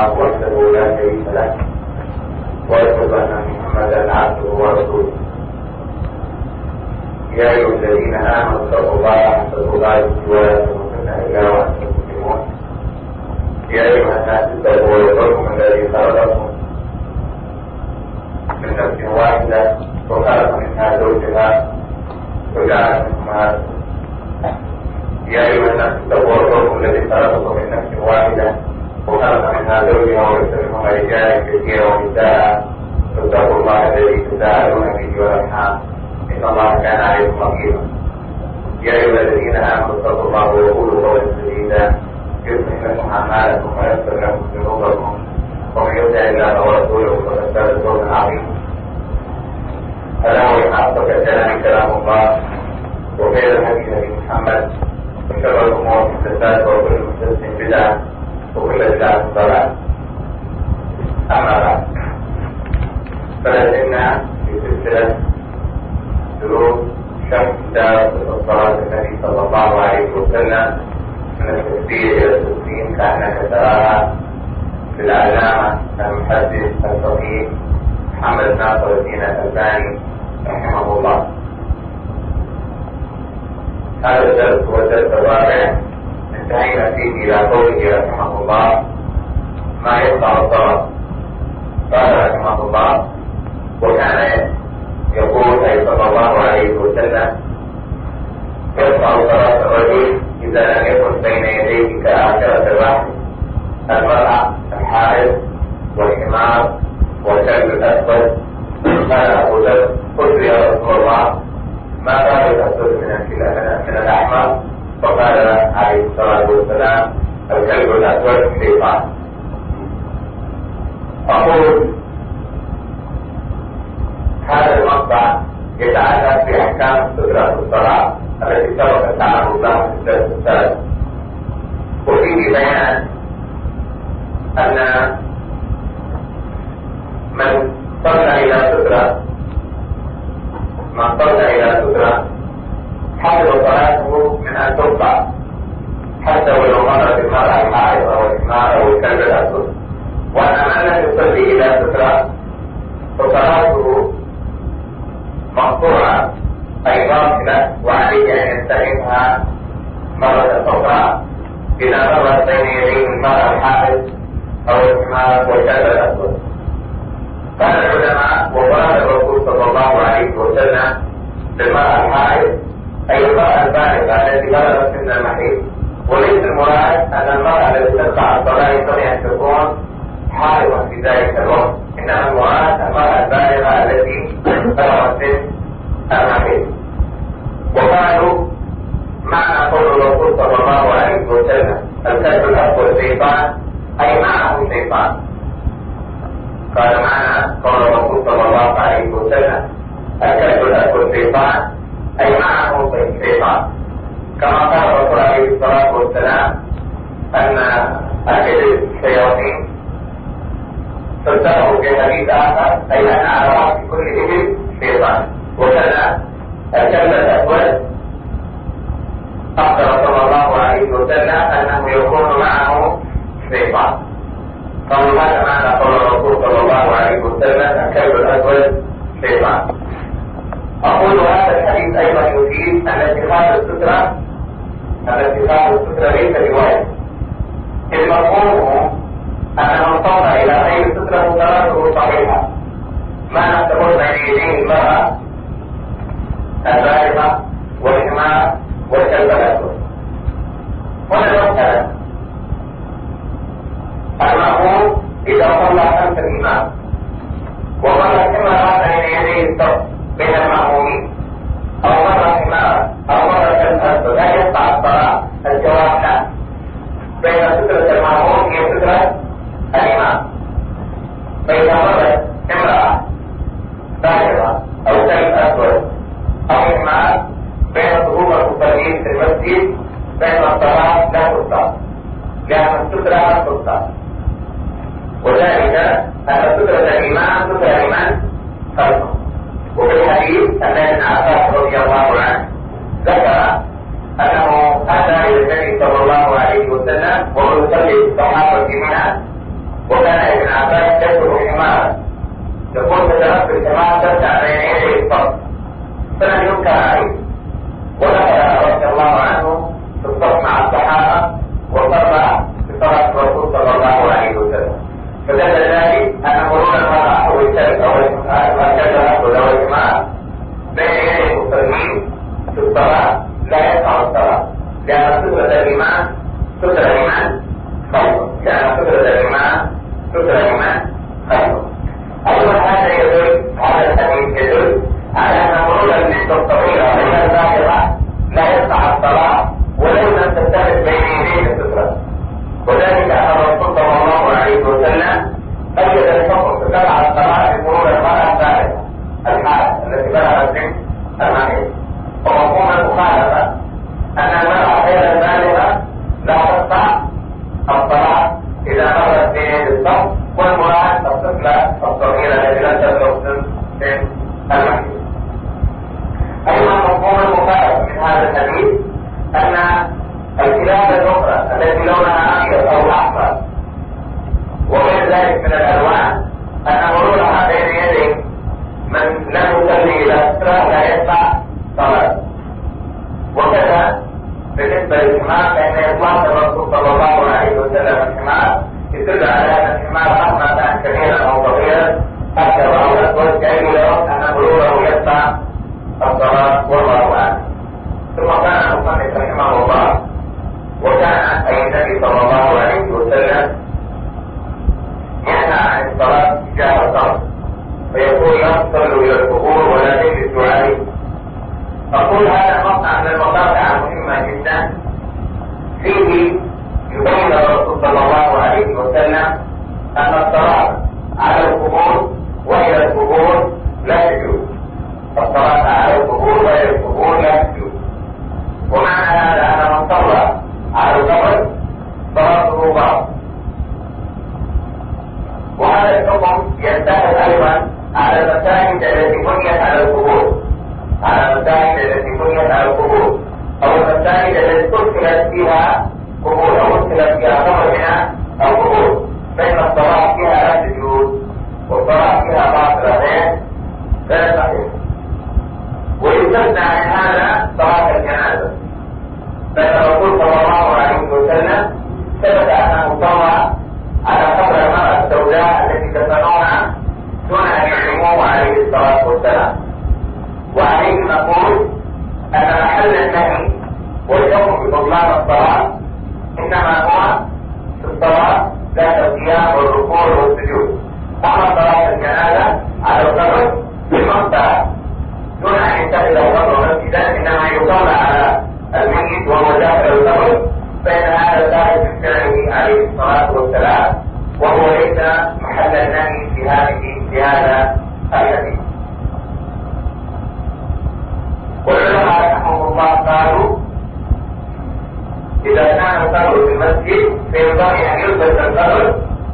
الله وحده لا شريك له واشهد ان محمدا عبده ورسوله. يا ايها الذين امنوا اتقوا الله حق تقاته ولا تموتن الا وانتم مسلمون. يا ايها الناس اتقوا ربكم الذي خلقكم من نفس واحده وخلق منها زوجها وجعل منهما. يا ايها الناس اتقوا ربكم الذي خلقكم من نفس واحده وخلق منها زوجها وبث منهما رجالا كثيرا ونساء فاتقوا الله الذي تساءلون به والارحام ان الله كان عليكم رقيبا. يا ايها الذين امنوا اتقوا الله وقولوا قولا سديدا يصلح لكم اعمالكم ويغفر لكم ذنوبكم ومن يطع الله ورسوله فقد فاز فوزا عظيما. الا وان اصدق الكلام كلام الله وخير الهدي هدي محمد وشر الامور محدثاتها وكل محدثة بدعه وكل بدعه ضلاله. اما بعد فلا زلنا في سلسله دروس شرح كتاب صلاة النبي صلى الله عليه وسلم من التكبير الى التسليم كانك تراها للعلامه المحدث الفقيه محمد ناصر الدين الألباني رحمه الله. هذا الدرس هو الدرس الرابع انتهينا فيه الى قوله رحمه الله ما يقطع الصلاة. قال رحمه الله وكان يقول أي صلى الله عليه وسلم يقطع صلاة الرجل إذا لم يكن بين يديه كآخرة الرحم المرأة الحائض والحمار والكلب الأسود. قال أبو ذر قلت يا رسول الله ما قال الأسود من الأحمر؟ فقال عليه الصلاة والسلام الكلب الأسود شيطان. أقول هذا المقطع يتعلق بأحكام سترة الصلاة التي سبق التعرض لها في الدرس السابق، وفيه بيان أن من صلى إلى سترة حفظ صلاته من أن تقطع حتى ولو مرت المرأة الحائض أو الحمار أو الكلب الأسود. وأن من لم يصلي إلى سترة فصلاته مقطوعة أي باطلة وعليه أن يستعينها مرة أخرى إذا مرت بين يديه المرأة الحائض أو الحمار والكلب الأسود. قال العلماء وقال الرسول صلى الله عليه وسلم للمرأة الحائض أي المرأة البالغة التي بلغت سن المحيض، وليس المراد أن المرأة التي تقطع الصلاة ينبغي أن تكون حائضا في ذلك الوقت، إنما المراد المرأة البالغة التي بلغت سن المحيض. وقالوا معنى قول الرسول صلى الله عليه وسلم الكلب الأسود شيطان أي معه شيطان. قال معنى قول الرسول صلى الله عليه وسلم الكلب الأسود شيطان أي معه شيطان، كما قال الرسول عليه الصلاة والسلام أن أكل الشياطين فسره في حديث آخر أي أن على رأس كل إبل شيطان. وكذا الكلب الأسود أخبر صلى الله عليه وسلم أنه يكون معه شيطان. قالوا هذا معنى قول الرسول صلى الله عليه وسلم الكلب الأسود شيطان. أقول هذا الحديث أيضا يفيد أن اتخاذ السترة ليس رواية، إذ مفهومه أن من صلى إلى غير سترة صلاته صحيحة ما نستقر بين يديه المرأة البالغة والحمار والكلب الأسود. هنا مسألة المأموم إذا صلى خلف الإمام ومر حمارا بين يديه الصف بين المأمومين أو مر حمارا أو مر كلب أسود لا يقطع الصلاة. الجواب لا، بين سترة المأموم هي سترة الإمام. فإذا مرت امرأة بالغة أو كلب أسود أو حمار بين صفوف المصلين في المسجد بين الصلاة لا تقطع، لأن السترة لا تقطع، وذلك أن سترة الإمام سترة لمن خلفه. وفي الحديث أن ابن عباس رضي الله عنه ذكر أنه أتى إلى النبي صلى الله عليه وسلم وهو يصلي بالصحابة في منى، وكان رأيته حمارا يقول تتنفس الحمار ترجع بين يدي الصف فلم ينكر عليه، ودخل رضي الله عنه في الصف مع الصحابة وصلى بصلاة الرسول صلى الله عليه وسلم، فدل ذلك أن مرور المرأة أو الكلب أو الحمار بين يدي المصلين في الصلاة لا يقطع الصلاة، لأن سترة الإمام سترة الإمام خير، لأن سترة الإمام سترة الإمام خير. أيضا هذا الحديث يدل على أن مرور النسبة الصغيرة غير البالغة لا يقطع الصلاة ولو لم تتخذ بين يديه السترة، وذلك أن الرسول صلى الله عليه وسلم قيد الحكم فتبع الصلاة بمرور المرأة البالغة الحالة التي بلغت سن المحيض، ومفهوم المخالفة أن المرأة غير البالغة لا تقطع الصلاة إذا مرت بين يدي الصف، والمراد الطفلة الصغيرة التي لم تبلغ سن المحيض. أيضا مفهوم المخالفة من هذا الحديث أن الكلاب الأخرى التي لونها أبيض أو أحمر وغير ذلك من الألوان أن مرورها بين يدي من لم يصلي إلى سترة لا يدفع صلاة. وكذا بالنسبة للحمار فإن إطلاق الرسول صلى الله عليه وسلم الحمار يدل على أن الحمار مهما كان كبيرا أو صغيرا أكثر أو أسود كأي له أن مروره يدفع الصلاة والله أعلم. ثم كان المصنف رحمه الله وكان أي النبي صلى الله عليه وسلم ينهى عن الصلاة تجاه الصلاة فيقول لا تصلوا إلى القبور ولا تجلسوا عليه. أقول هذا مقطع من المقاطع مهمة جدا فيه يبين الرسول صلى الله عليه وسلم أن الصلاة على القبور وإلى القبور لا تجوز، الصلاة على القبور وإلى القبور لا تجوز. ومعنى هذا أن من صلى على القبر صلاته باطلة. وهذا الحكم ينتهي أيضا على المساجد التي بنيت على القبور، على المساجد التي بنيت على القبور أو المساجد التي أدخلت فيها قبور أو أدخلت فيها قبر من القبور، فإن الصلاة فيها لا تجوز والصلاة فيها باطلة غير صحيحة. ويستثنى عن هذا صلاة الجنازة، فإن الرسول صلى الله عليه وسلم ثبت أنه صلى على قبر المرأة السوداء التي دفنوها دون أن يعلموه عليه الصلاة والسلام. وعليه نقول أن محل النهي والحكم ببطلان الصلاة إنما هو في الصلاة ذات القيام والركوع والسجود. أما صلاة الجنازة على القبر بالمنطقة دون أن يتخذ القبر مسجدا إنما يصلى على الميت وهو داخل القبر، فإن هذا ثابت من فعله عليه الصلاة والسلام وهو ليس محل النهي في هذا الحديث. والعلماء رحمهم الله قالوا إذا كان القبر في المسجد فينبغي أن يلبس القبر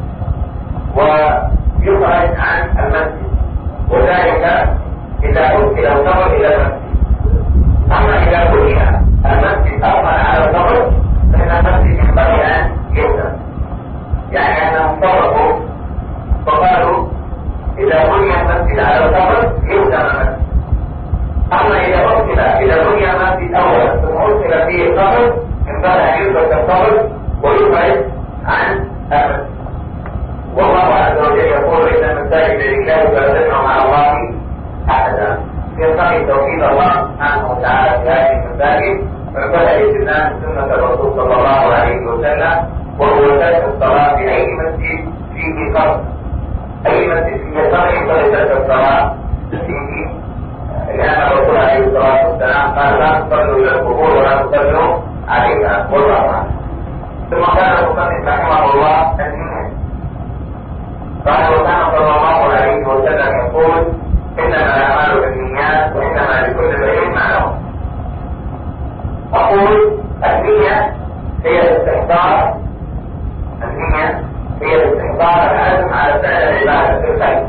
ويخرج عن المسجد، وذلك إذا أدخل القبر إلى المسجد. أما إذا بني المسجد أصلا على القبر فإن المسجد ينبغي أن يهدم، يعني أنهم فرقوا فقالوا إذا بني المسجد على القبر يهدم المسجد. أما إذا بني المسجد أولا ثم أدخل فيه القبر ينبغي أن يلبس القبر ويخرج عن المسجد. والله عز وجل يقول إن المساجد لله فلا تدعوا مع الله أحدا. ينبغي توحيد الله سبحانه وتعالى في هذه المساجد، فبدأ الاستثناء سنة الرسول صلى الله عليه وسلم وهو ترك الصلاة في أي مسجد فيه قبر. أي مسجد فيه قبر فلترك الصلاة فيه، لأن الرسول عليه الصلاة والسلام قال لا تصلوا إلى القبور ولا تصلوا عليها والله أعلم. ثم كان المصنف رحمه الله النية، قال وكان صلى الله عليه وسلم يقول إنما الأعمال بالنيات وإنما لكل امرئ ما نوى. أقول النية هي الاستحضار، النية هي الاستحضار العزم على فعل العبادة في الخير.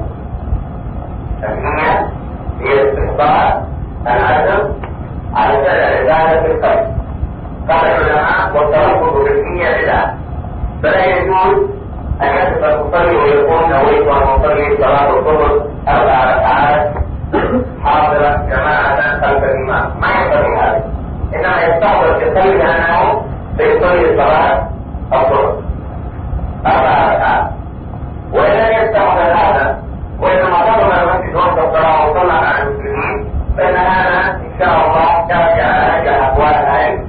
النية هي الاستحضار العزم على فعل العبادة في الخير. قال العلماء والتلفظ بالنية بدعة، فلا يجوز أن يصف المصلي يقول نويت ان اصلي صلاه الظهر 4 ركعات حاضرا جماعه خلف الامام، ما ينبغي هذا، انما يستحضر في قلبه انه سيصلي صلاه الظهر 4 ركعات. وان لم يستحضر هذا وانما حضر المسجد وقت الصلاه وصلى مع المسلمين، فان هذا ان شاء الله كافي على اجل اقوال العلم.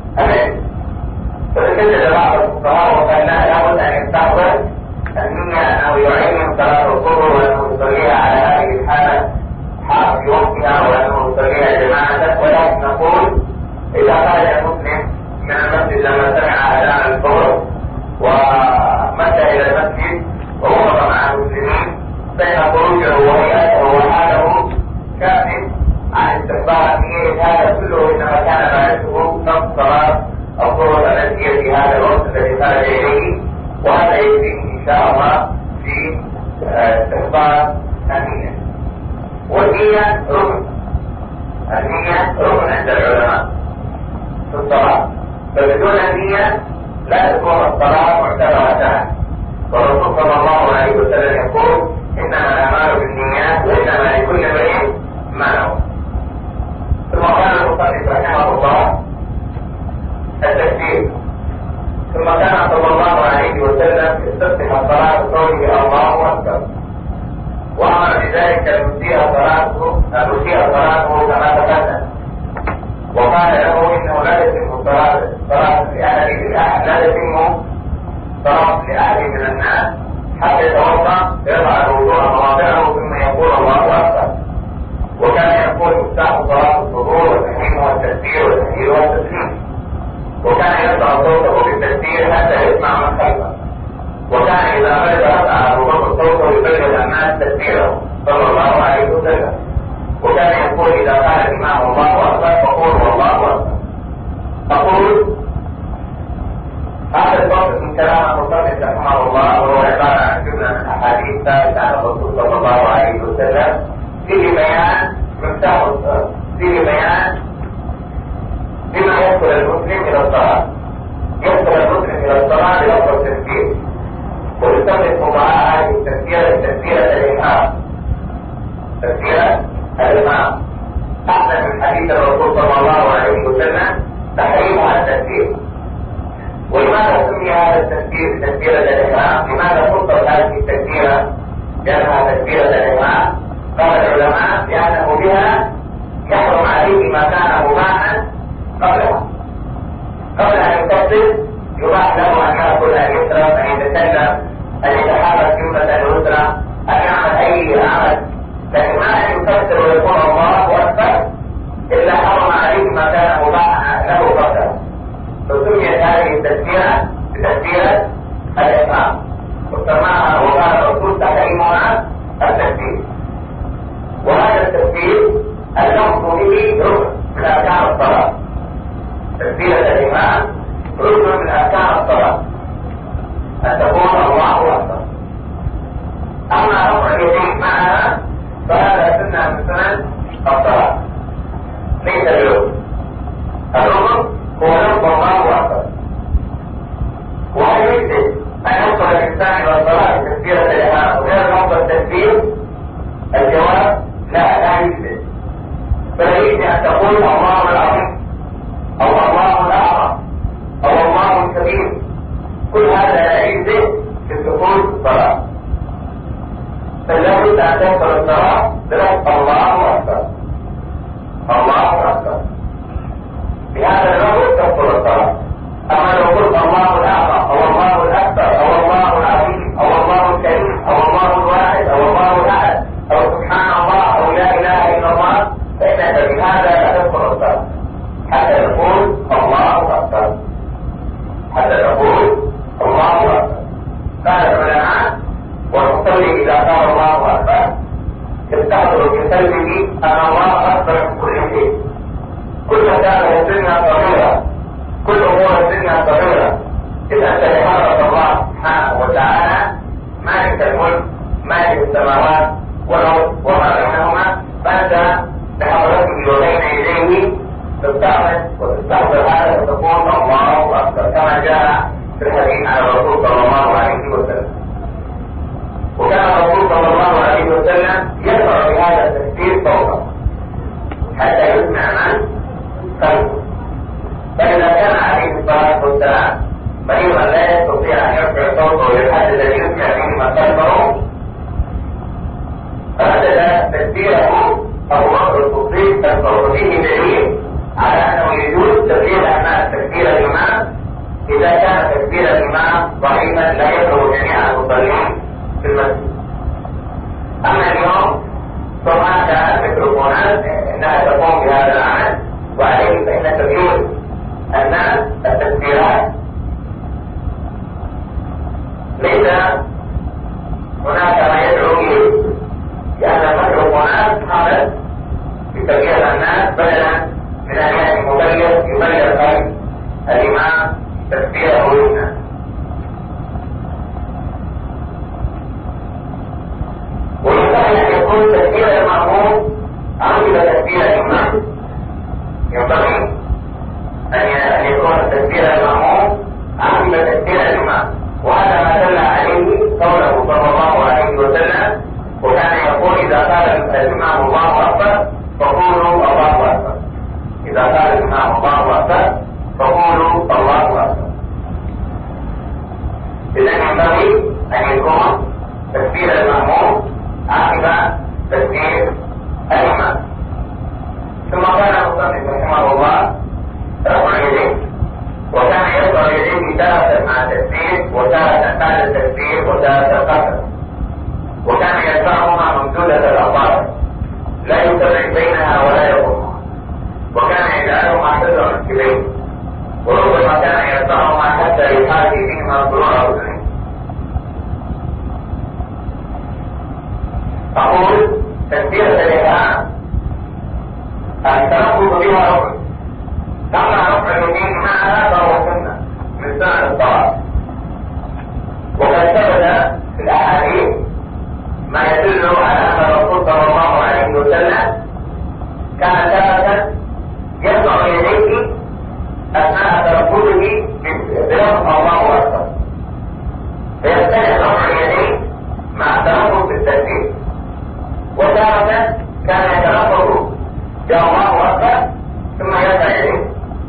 فتكلم بعض الفقهاء وقال لا، لابد ان يستحضر النية انه يعين صلاة الظهر وانه يصليها على هذه الحالة في وقتها وانه يصليها جماعة. ولكن نقول اذا خرج المسلم من المسجد لما سمع اذان الظهر ومشى الى المسجد ووقف مع المسلمين، فان خروجه وهيئته وحاله كاف عن استقبال النية. هذا كله انما كان بعده نص صلاة الظهر التي هي في هذا الوقت الذي خرج اليه، وهذا يكفي ان شاء الله في استحضار النية. والنية ركن، النية ركن عند العلماء في الصلاة، فبدون النية لا تكون الصلاة معتبرة. والرسول صلى الله عليه وسلم يقول انما الاعمال بالنيات وانما لكل امرئ ما نوى. ثم قال المصنف رحمه الله التكبير. ثم كان صلى الله عليه وسلم يستفتح الصلاة بقوله الله أكبر، وأمر بذلك المسيء صلاته كما تقدم، وقال له إنه لا يتم صلاة لأحد من الناس حتى يتوضأ يضع الوضوء مواضعه ثم يقول الله أكبر. وكان يقول مفتاح صلاة الظهور وتحريمها والتكبير والتحليل والتسليم، وكان يرفع صوته بالتكبير حتى يسمع من خلفه، وكان اذا غلب رفع ابو بكر صوته يبلغ الناس تكبيره صلى الله عليه وسلم، وكان يقول اذا قال الامام الله اكبر فقولوا الله اكبر. اقول هذا الوقت من كلام المصنف رحمه الله وهو عباره عن جمله من احاديث ثابته عن الرسول صلى الله عليه وسلم فيه بيان فيه بيان بما يدخل المسلم الى الصلاه. يدخل المسلم الى الصلاه بلفظ التكبير، ويسمي الفقهاء هذه التكبيره تكبيره الامام. تكبيره الامام احسن من حديث الرسول صلى الله عليه وسلم تحريمها التكبير. ولماذا سمي هذا التكبير تكبيره الامام؟ لماذا خصت هذه التكبيره لانها تكبيره الامام؟ قال العلماء لانه بها يحرم عليه ما كان مباحا قبلها. قبل ان يكبر يباح له ان ياكل، ان يشرب، ان يتكلم، ان يتحرك جمله الاسره، ان يعمل اي عمل، لكن ما ان يكبر ويقول الله اكبر الا حرم عليه ما كان مباحا له قبلها. فسميت هذه التكبيره بتكبيره الاحرام، وسماها وقال الرسول تحريمها التكبير. وهذا التكبير اللفظ به ركن من اركان الصلاه. تكبيرة الإمام ركن من أركان الصلاة، أن تقول الله أكبر. أما رفع اليدين معها فهذا سنة من سنن الصلاة، ليس بركن. الركن هو لفظ الله أكبر. وهل يجب أن يوصل الإنسان إلى الصلاة بتكبيرة الإمام وغير لفظ التكبير؟ الجواب لا يجب، بل يجب أن تقول الله العظيم أو الله الأعظم أو الله الكبير. كل هذا لا يجزئ في الدخول في الصلاة، فلا بد أن تدخل الصلاة بلفظ الله أكبر. الله أكبر بهذا اللفظ تدخل الصلاة. أما لو قلت الله الأعظم أو الله الأكبر أو الله العظيم أو الله الكريم أو الله الواحد أو الله الأحد أو سبحان الله أو لا إله إلا الله، فإنك بهذا لا تدخل الصلاة حتى تقول الله أكبر، حتى تقول الله أكبر. قال العلماء والمصلي إذا قال الله أكبر يستحضر في قلبه أن الله أكبر من كل شيء. كل كان الدنيا صغيرة، كل أمور الدنيا صغيرة، إذ أنت لحضرة الله سبحانه وتعالى مالك الملك مالك السماوات والأرض وما بينهما، فأنت بحضرته وبين يديه تستعمل وتستحضر هذا وتقول الله أكبر كما جاء في الحديث عن الرسول صلى الله عليه وسلم. صوته للحد الذي يسمع به من خلفه ردد تكبيره أبو بكر الصديق تذكر فيه دليل على أنه يجوز تكبير أثناء تكبير الإمام إذا كان تكبير الإمام ضعيفا لا يبلغ جميع المصلين في المسجد. أما اليوم فهناك الميكروفونات إنها تقوم بهذا العمل، وعليه فإن تكبير الناس التكبيرات ليس هناك ما يدعو إليه، لأن الميكروفونات حالت بتكبير الناس بدلا من أن يأتي مبلغ يبلغ الإمام تكبيره للناس. وينبغي أن يكون تكبير المأموم عقب تكبير الإمام، ينبغي أن يكون تكبير المأموم عقب تكبير الإمام، وهذا ما دل عليه قوله صلى الله عليه وسلم: وكان يقول إذا قال الإمام الله أكبر فقولوا الله أكبر، إذا قال الإمام الله أكبر فقولوا الله أكبر. إذا ينبغي أن يكون تكبير المأموم عقب تكبير الإمام. ثم قال المصنف رحمه الله: رفع يديه، وكان يرفع يديه تارة مع التكبير وتارة بعد التكبير وتارة قبل، وكان يرفعهما ممدودة الأصابع لا يفرق بينها ولا يضمها، وكان يجعلهما حذر الكبين، وربما كان يرفعهما حتى يحاكي بهما طلوع أذنيه. أقول تكبيرة الإحرام التلفظ بها ركن، أما رفع اليمين معها فهو سنة من سنن الصلاة، وقد ثبت في الأحاديث ما يدل على أن الرسول صلى الله عليه وسلم كان تارة يرفع يديه أثناء تلفظه بلفظ الله أكبر، فيمتنع رفع يديه مع التلفظ بالتكبير، وتارة كان يتلفظ الله أكبر ثم يرفع يديه،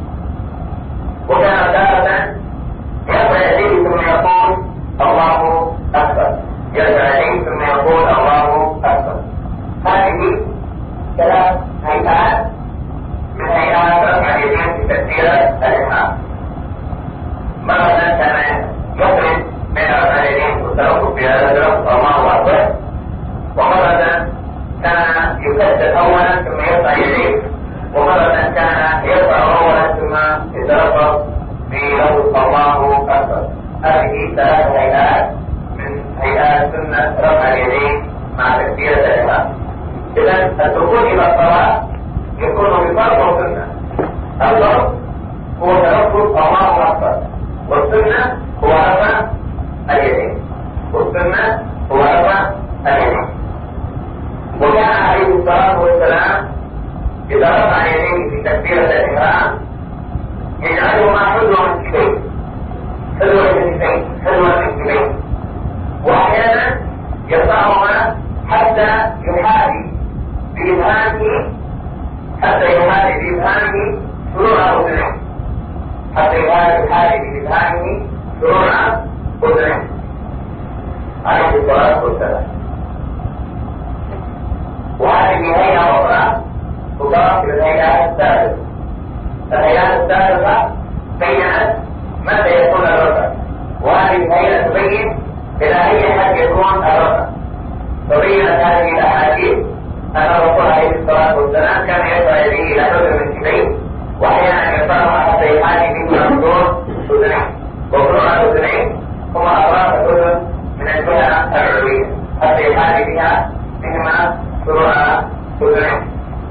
وكان تارة يرفع يديه ثم يقول الله أكبر، يرفع يديه ثم يقول الله أكبر. هذه ثلاث هيئات من هيئات رفع اليدين في تكبير الإحرام. مرة كان يفرد بين رفع اليدين والتلفظ بهذا اللفظ الله أكبر، ومرة كان يكبر أولا ثم يرفع يديه، ومرة كان يرفع أولا ثم يتلفظ بلفظ الله أكبر. هذه ثلاث هيئات من هيئات سنة رفع اليدين مع تكبيرة الإحرام. إذا الدخول إلى الصلاة يكون بفرض وسنة. الفرض هو تلفظ الله أكبر، والسنة هو رفع اليدين، والسنة هو رفع اليدين. وكان عليه الصلاة والسلام إذا رفع يديه في تكبيرة الإحرام يجعلهما حذو الكتفين، حذو الكتفين، حذو الكتفين، وأحيانا يرفعهما حتى يحاذي بإبهامه فروع أذنيه، حتى يحاذي بإبهامه فروع أذنيه عليه الصلاة والسلام. وهذه هيئة أخرى تضاف إلى الهيئات الثالثة. الهيئات الثالثة بينت متى يكون الرفع، وهذه الهيئة تبين إلى أي حد يكون الرفع. فبينت هذه الأحاديث أن الرسول عليه الصلاة والسلام كان يرفع يديه إلى حذو الكتفين، وأحيانا يرفعها حتى يحاذي بهما فروع أذنيه، وفروع الأذنين هما أطراف الأذن من الجهة العلوية حتى يحاذي بهما فروع أذنيه.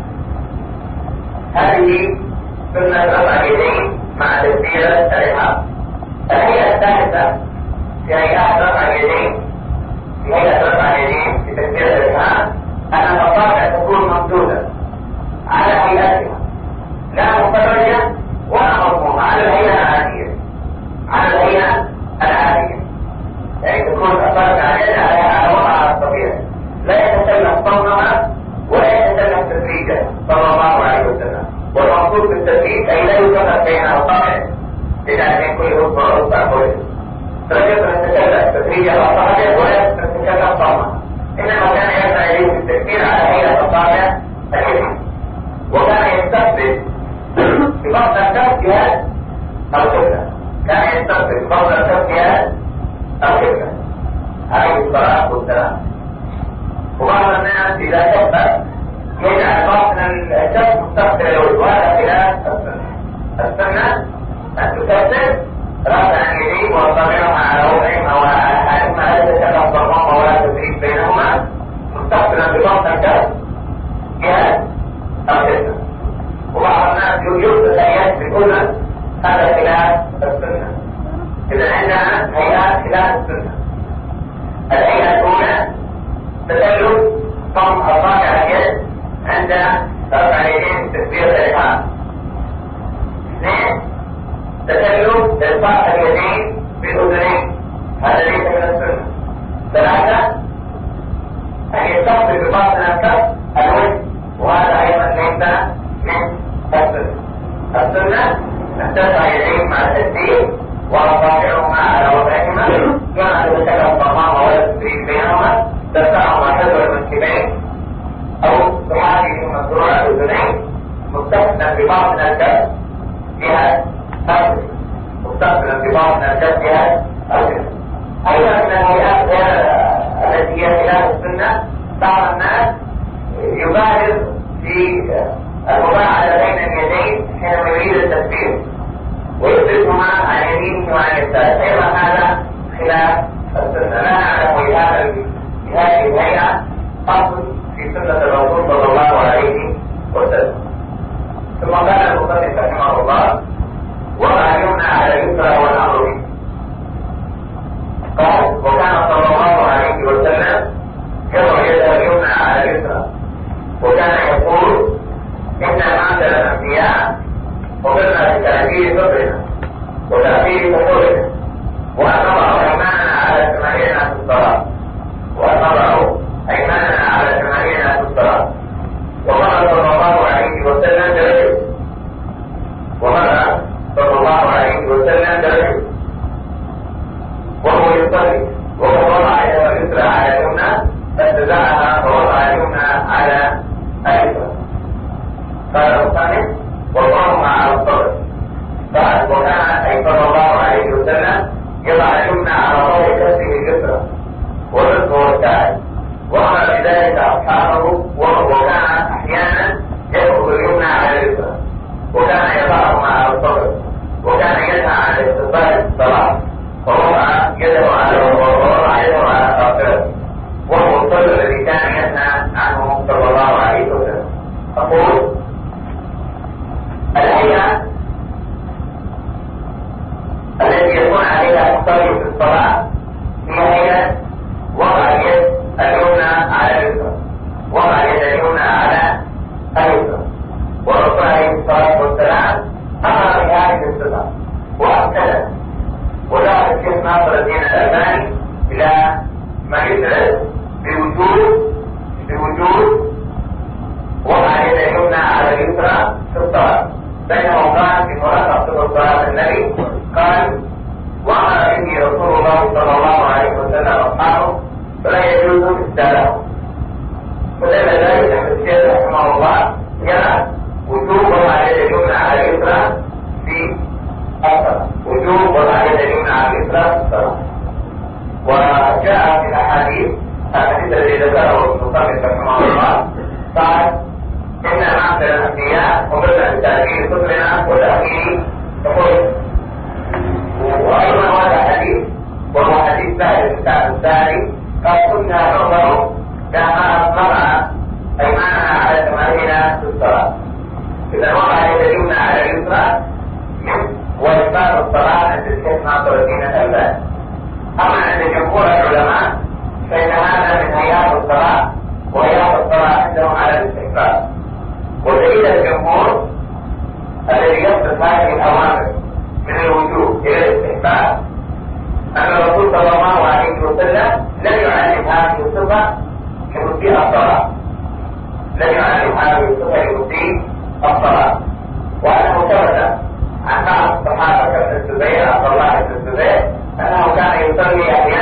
هذه سنة رفع اليدين مع تكبيرة الإحرام. الهيئة الثالثة في هيئات رفع اليدين، في هيئة رفع اليدين في تكبيرة الإحرام أن الأصابع تكون ممدودة على هيئتها، لا مفرجة ولا مضمومة، على الهيئة العادية، على الهيئة العادية، يعني تكون الأصابع على وضعها الطبيعي، لا يتسلم صوتها ولا يتسلم تدريجها صلى الله عليه وسلم. والمقصود بالتدريج أي لا يفرق بين أصابع لأن كل أصبع كويس، فلا يقدر يتسلم التدريج الأصابع ولا تتكلم الصامة، إنما كان يسعى إليه التكبير على هيئة أصابع اليمين، وكان يستقبل ببطن الكف جهاز القبلة، كان يستقبل ببطن الكف جهاز القبلة عليه الصلاة والسلام. وبعض الناس إذا كبر يجعل باطن الكف مستقبل الوجه، وهذا خلاف السنة. السنة أن تكبر رافعا يديه وأصابعها على وضعهما وعلى حالهما، لا تتكلم ضمهما ولا تدريج بينهما، مستقبلا ببطن الكف جهاز القبلة. وبعض الناس يجوز الآيات بكلها، هذا خلاف السنة. إذا عندنا هيئات خلاف السنة. الهيئة الأولى تسلل ضم أصابع اليد عند رفع اليدين تكبيرة الإحرام. 2 تسلل إلقاء اليدين بالأذنين، هذا ليس من السنة. 3 أن يستقبل بباطن الكف الوجه، وهذا أيضا ليس من السنة. السنة أن ترفع يديك مع التسديد وأصابعهما على وضعهما، كما تتكلم الضمام ولا تدريج بينهما، ترفعهما حذو المنكبين أو تحاكي مشروع الأذنين، مستقبلا بباطن الكف جهة الأذن، مستقبلا بباطن الكف جهة الأذن. أيضا من الهيئات التي هي خلاف السنة، بعض الناس يبالغ في المباعدة بين اليدين حينما يريد التكبير ويفرقهما عن يمينه وعن يساره، أيضا هذا خلاف السنة. لا نعلم بهذه الهيئة أصل في سنة الرسول صلى الله عليه وسلم. ثم قال المصنف رحمه الله: وضع اليمنى على اليسرى والأمر به. قال: وكان صلى الله عليه وسلم يضع يده اليمنى على اليسرى، وكان يقول: إن معشر الأنبياء أمرنا بتأثير فطرنا وتأثير فطورنا، وأن نضع أيماننا على شمالنا في الصلاة، وأن نضع أيماننا على شمالنا في الصلاة. ومر صلى الله عليه وسلم برجل، ومر صلى الله عليه وسلم برجل وهو يصلي، وهو وضع يده اليسرى على اليمنى فاتبعها فوضع اليمنى على اليسرى. قال المصنف: وضعهما على الصدر. قال: وكان صلى الله عليه وسلم يضع اليمنى على ظهر كفه اليسرى والرزق والساعد، وأمر بذلك أصحابه، وكان أحيانا يأخذ اليمنى على اليسرى، وكان يضعهما على الصدر، وكان ينهى عن استقبال الصلاة، ووضع يده على خاصرته، وهو الصدر الذي كان ينهى عنه صلى الله عليه وسلم. أقول: الهيئة التي يكون عليها الصلي في الصلاة هي هيئة وضع اليد اليمنى على اليسرى، وضع اليد اليمنى على اليسرى. والرسول عليه الصلاة والسلام أمر بهذه الصفة وأكدها، وذهب الشيخ ناصر الدين الألباني إلى ما يدرس بوجود وضع اليد اليمنى على اليسرى في الصلاة، بينما قال في ملخص صلاة النبي قال: وأمر به رسول الله صلى الله عليه وسلم أصحابه فلا يجوز استدلاله. ودل ذلك أن الشيخ رحمه الله يرى وجوب وضع اليد اليمنى على اليسرى في الصلاة، وجوب وضع اليد اليمنى على اليسرى في الصلاة. وجاء في الأحاديث الذي ذكره المصنف رحمه الله قال: إن معشر الأنبياء أمرنا بتأثير فطرنا وتأثير فطورنا. وأيضا هذا حديث وهو حديث سهل بن سعد الساعدي قال: كنا ننظر كما نضع أيماننا على شمالنا في الصلاة. إذا وضع يد اليمنى على اليسرى وإثبات الصلاة عند الشيخ ناصر الدين الألباني. أما عند جمهور العلماء فإن هذا من هيئات الصلاة، وهيئات الصلاة عندهم على الاستحباب. ودليل الجمهور الذي يصف هذه الأوامر من الوجوب إلى الاستحباب أن الرسول صلى الله عليه وسلم لم يعلم هذه الصفة لمسيء الصلاة، لم يعلم هذه الصفة لمسيء الصلاة، وأنه ثبت عن بعض الصحابة كابن الزبير عبد الله بن الزبير أنه كان يصلي أحيانا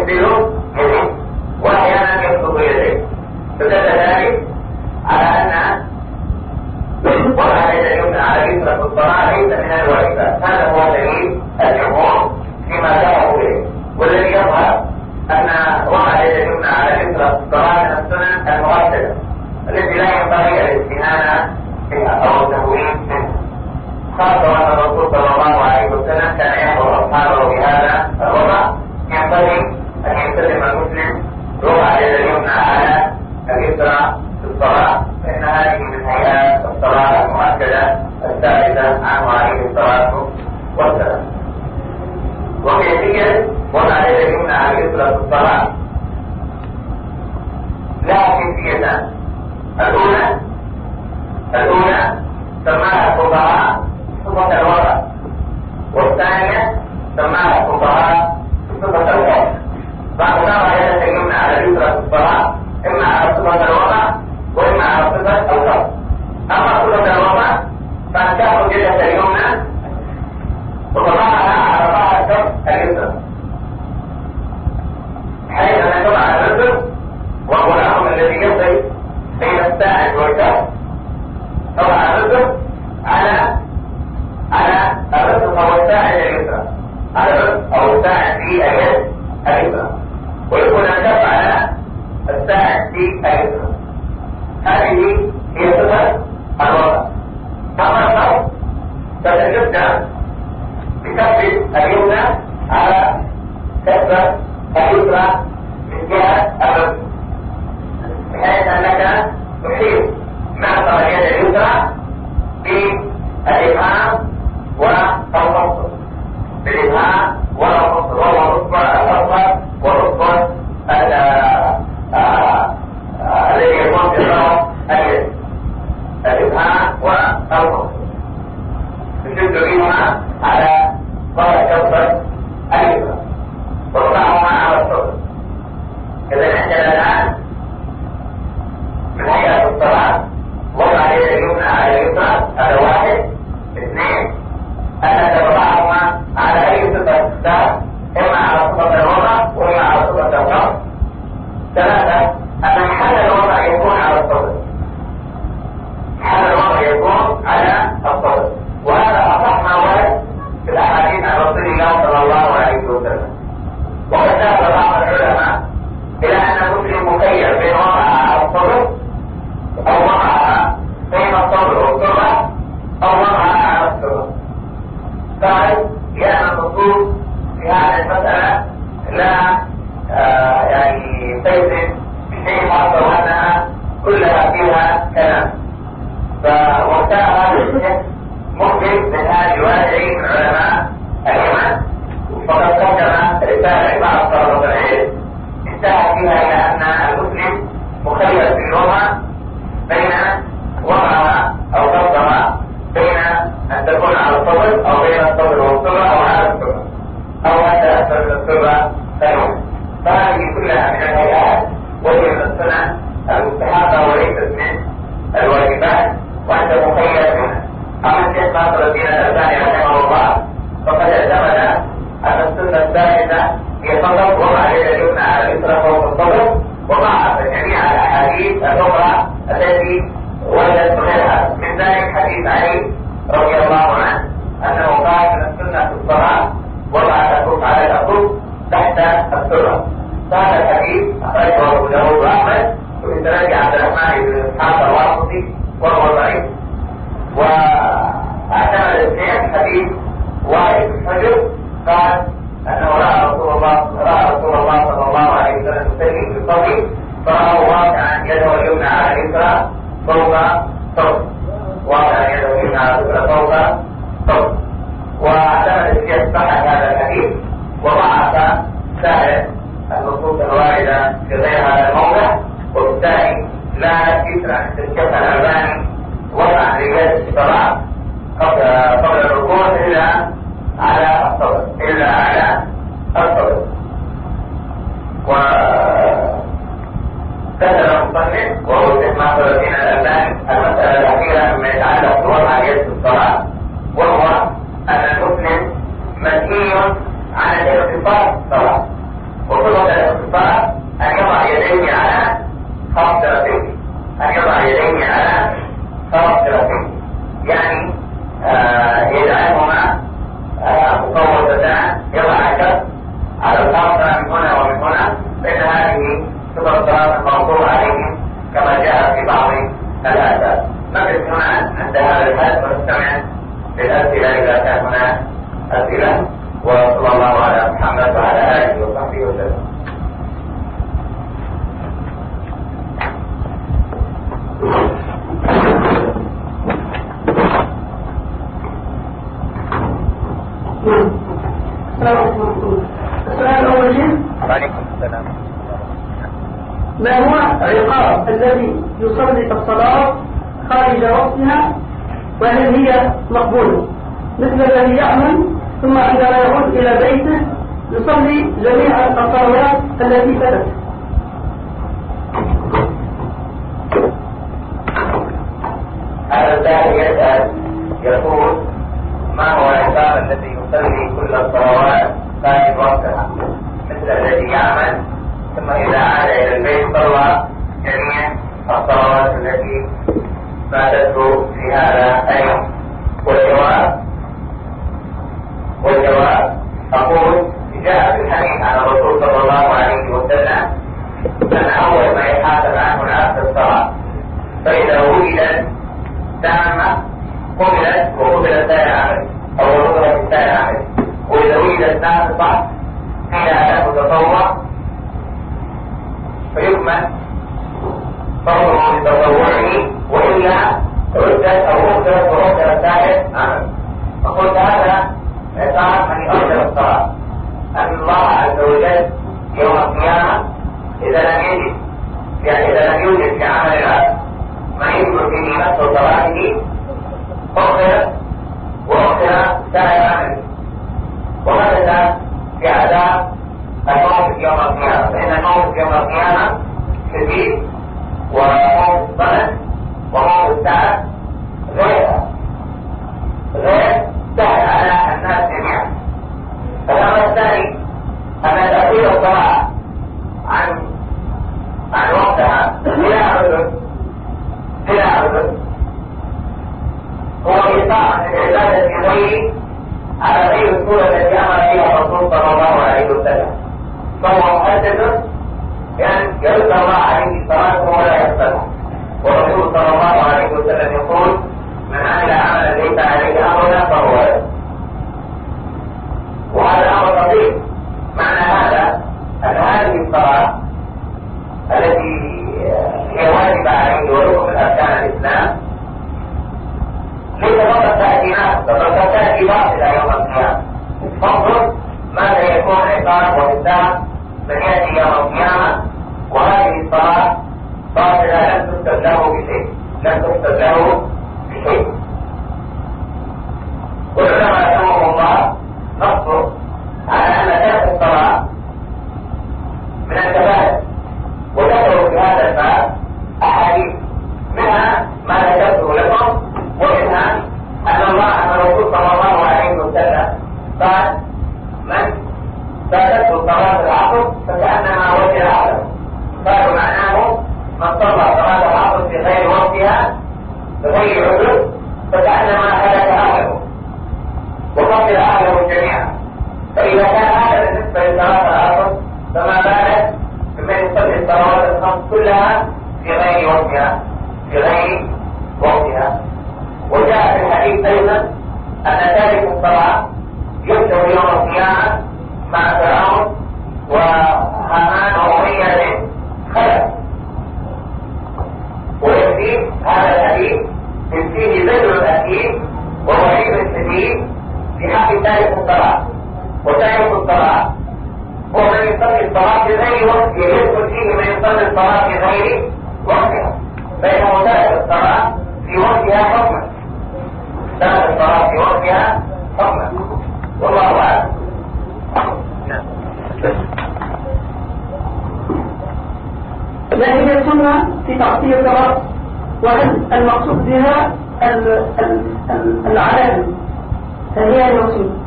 يمثل يديه واحيانا يبسط يديه، فدل ذلك على ان وضع اليد اليمنى على اليسرى في الصلاه ليس من الواجبات. هذا هو دليل الجمهور فيما ذهبوا اليه، والذي يظهر ان وضع اليد اليمنى على اليسرى في الصلاه من السنن المؤكده التي لا ينبغي الاستهانه بها او التهوين منها، خاصه وان الرسول صلى الله عليه وسلم كان يامر اصحابه بهذا الوضع. ينبغي ان يلتزم المسلم وضع اليد اليمنى على اليسرى في الصلاه، فان هذه من هيئات الصلاه المؤكده الثابته عنه عليه الصلاه والسلام. وكيفيه وضع اليد اليمنى على اليسرى في الصلاه لها كيفيتان. الأولى سماها الفقهاء صفة الوضع، والثانية سماها الفقهاء صفة الوضع. بعض وضع اليد اليمنى على اليسرى في الصلاة إما على صفة الوضع وإما على صفة الوضع. أما صفة الوضع فأن تأخذ يدك اليمنى وتضعها على ظهر الكف اليسرى، حيث أن تضع الرجل وهو الأمر الذي يقضي بين الساعد والكف، تضع الرجل على الرجل أو الساعد اليسرى، على الرجل أو الساعد في اليد اليسرى، ويكون الكف على الساعد في اليسرى. هذه هي صفة الوضع. أما الصوت فتبدأ بكف اليمنى على كف اليسرى من جهة الرجل، بحيث أنك تحيط معطى اليد اليسرى بالإبهام والمفصل، بالإبهام والمفصل، وهو الأصبع الأصغر والأصبع الذي يكون في ظهر اليد، الإبهام والمفصل تشد بهما على ظهر كف اليسرى وتضعهما على الصدر. إذا عندنا الآن من هيئة الصلاة وضع اليد اليمنى على اليسرى، هذا واحد. اثنين، أنك تضعهما على أي صفة تختار، إما على صفة الوضع وإما على صفة القبض. ثلاثة، أن محل الوضع يكون على الصدر، محل الوضع يكون على الصدر، وهذا أصح ما ورد في الأحاديث عن رسول الله صلى الله عليه وسلم. وقد ذهب بعض العلماء إلى أن المسلم مخير بين وضعها على الصدر أو وضعها بين الصدر والسرة أو وضعها على السرة. قال لأن النصوص في هذه المسألة لا تلزم بشيء خاصة وأنها كلها فيها كلام، فوقتها هذا الشيء مخبر من هذه الواجهين من علماء اليمن، فقد قدم رسالة بعض طلبة العلم انتهى فيها إلى أن المسلم مخير في اللغة بين وضعها أو قبضها، بين أن تكون على الصدر أو بين الصدر والسرة أو على السرة أو حتى أسفل السرة خير. فهذه كلها من الهيئات وهي من السنن المستحبة وليست من الواجبات، وأنت مخير منها. أما الشيخ ناصر الدين الألباني رحمه الله فقد اعتمد أن السنة الثالثة هي فقط وضع اليد اليمنى على اليسرى فوق الصدر، وضعف جميع الأحاديث الأخرى التي وردت غيرها، من ذلك حديث علي رضي الله عنه أنه قال من السنة في الصلاة وضع الكف على الكف تحت السرة. هذا الحديث أخرجه أبو داود وأحمد وبسند عبد الرحمن بن إسحاق الواسطي وهو ضعيف. واعتمد الاثنين حديث وائل بن حجر قال أنه رأى رسول الله صلى الله عليه وسلم يصلي في الصبي فرأى واقعا يده اليمنى على اليسرى فوق صوت، واقعا يده اليمنى على اليسرى فوق صوت. واعتمد الشيخ صحة هذا الحديث وضعف سائر النصوص الواردة في غير هذا الموضع، وبالتالي لا يسر عن الشيخ الألباني وضع رجال الصلاة قبل الركوع إلا على الصدر، وكتب المصنف وهو الشيخ ناصر الدين الألباني المسألة الأخيرة مما يتعلق بوضع اليد في الصلاة، وهو أن المسلم منهي عن الاختصاص في الصلاة، وصفة صلى من هنا ومن هنا فإن هذه صفة الصلاة الموضوع عليهم كما جاء في بعض الآثار. نقف هنا عند هذا الحد ونستمع للأسئلة إذا كان هناك أسئلة. وصلى الله على محمد وعلى آله وصحبه وسلم. السؤال الأول. وعليكم السلام. ما هو العقاب الذي يصلي الصلاة خارج وقتها وهل هي مقبولة؟ مثل الذي يعمل ثم عندما يعود إلى بيته يصلي جميع الصلوات التي فاتت. هذا السائل يسأل يقول ما هو العقاب الذي يصلي كل الصلوات خارج وقتها مثل الذي يعمل ثم إذا عاد إلى البيت صلى جميع الصلوات التي فاتته في هذا اليوم؟ والجواب أقول جاء في الحديث عن الرسول صلى الله عليه وسلم أن أول ما يحاسب عنه العبد الصلاة، فإذا وجدت تامة قبلت سائر عمل أو رغبت سائر عمل، وإذا وجدت ناقصة قيل له تطوع فيكمل فرضه بتطوعه، وإلا ردت أو أخذت سائر عمل. فقلت هذا عقاب من يؤخر الصلاة، أن الله عز وجل يوم القيامة إذا لم يوجد في عمل العبد ما يدخل فيه نفس صلاته وأخر سائر عمله، وهذا في عذاب الموت يوم القيامة، فإن الموت يوم القيامة شديد، وموت الصنم وموت الساعة غير سهل على الناس جميعا. الأمر الثاني أن تأخير الصلاة عن وقتها بلا عذر هو إيقاع العبادة غير على غير الصورة التي أمر بها الرسول صلى الله عليه وسلم، فهو مهدد بأن يرد الله عليه الصلاة ولا يقبلها، والرسول صلى الله عليه وسلم يقول من عمل عملا ليس عليه أمرنا فهو له. وهذا أمر خطير. معنى هذا أن هذه الصلاة التي هي واجبة عليه وركن من أركان الإسلام ليس فقط تأتي ناقصة، بل تأتي باطلة يوم القيامة. فانظر ماذا يكون عقاب وحساب من يأتي يوم القيامة وهذه الصلاة باطلة لم تكتب له بشيء. والعلماء رحمهم الله نصوا على أن ترك الصلاة من الكبائر، وذكروا في هذا الباب أحاديث منها ما ذكرته لكم، ومنها أن الرسول صلى الله عليه وسلم قال من فاتته صلاة العصر فكأنما وجه عقله. قالوا معناه من صلى صلاة العصر في غير وقتها بغير عذر فكأنما هلك عقله وقتل عقله جميعا. فإذا كان هذا بالنسبة لصلاة العصر فما بالك بمن يصلي الصلوات الخمس كلها في غير وقتها. وجاء في الحديث أيضا أن تارك الصلاة يحشر يوم القيامة مع فرعون وهامان وأمية خلف. ويكفي هذا الحديث فيه زجر الأكيد ووعيد شديد في حق تارك الصلاة. وتارك الصلاة هو من يصلي الصلاة في غير وقتها، يدخل فيه من يصلي الصلاة في غير وقتها، فإنه تارك الصلاة في وقتها حكما، تارك الصلاة في وقتها حكما. والله أعلم. ما هي السنة في تغطية الرأس؟ وهل المقصود بها العلامة؟ فهي المقصود.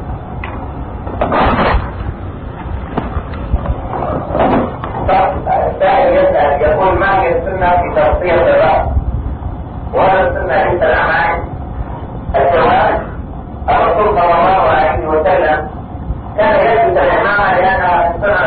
السائل يسأل يقول ما هي السنة في تغطية الرأس؟ وهذا السنة ليس الأعمال. الجواب الرسول صلى الله عليه وسلم كان يلبس العمامة لأنها سنة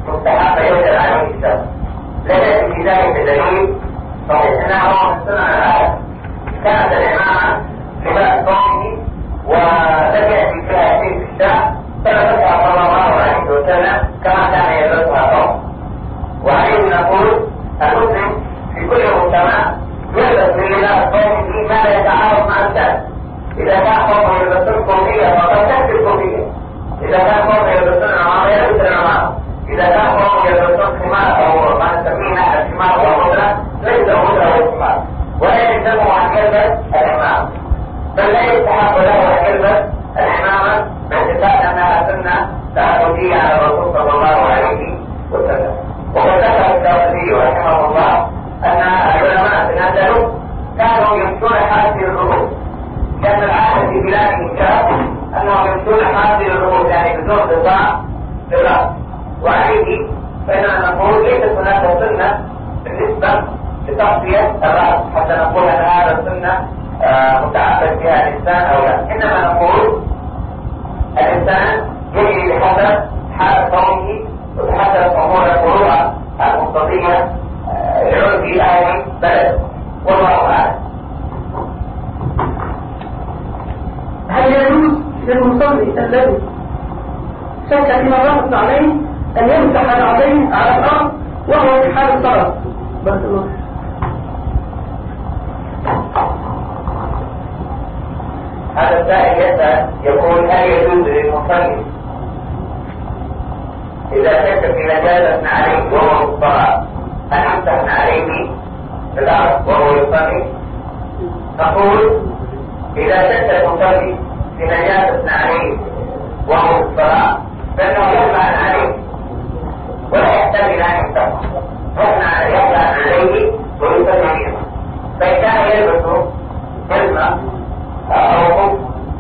مستحب يوجد عليه الشرط. ليس في ذلك دليل صحيح انه من سنن العادة. كانت الامامه لباس قومه ولم ياتي فيها شيء في الشعب فلبسها صلى الله عليه وسلم كما كان يلبسها قومه. وعليه نقول المسلم في كل مجتمع يلبس من لباس قومه ما لا يتعارض مع الشعب. اذا كان قومه يلبسون كوفيه فقد تكفي الكوفيه. اذا كان قومه يلبسون عمامه يلبس العمامه. إذا كان قوم يلبسون خمار أو ما نسميه نحن الخمار والغدرة ليس الغدرة والخمار ولا يلزمه أن يلبس العمامة بل لا يستحق له أن يلبس العمامة باعتبار أنها سنة تعبدية على الرسول صلى الله عليه وسلم. وقد ذكر الشافعي رحمه الله أن العلماء في الأندلس كانوا يمشون حافي الرؤوس كان العادة في بلادهم كان أنهم يمشون حافي الرؤوس يعني بدون قطاع للرأس. وعليه فإننا نقول ليست هناك سنة بالنسبة لتغطية الرأس حتى نقول أن هذا السنة متعبد بها الإنسان أو لا. إنما نقول الإنسان يجري بحسب حال قومه وبحسب أمور الفروع المقتضية لعرف أهل بلد والله أعلم. هل يجوز للمصلي الذي شك فيما ضغط عليه أن يمسح العضين على الأرض وهو في حال الصلاة؟ بارك الله. هذا السائل يسأل يقول هل يجوز للمصلي إذا شك في نجاسة عليه وهو في الصلاة أن يمسح عليه في الأرض وهو يصلي؟ نقول إذا شك المصلي في نجاسة عليه وهو في الصلاة فإنه يلعن عليه ولا يحتمل أن يمسح يلعن عليه ويصلي. فإن كان يلبس جزمة أو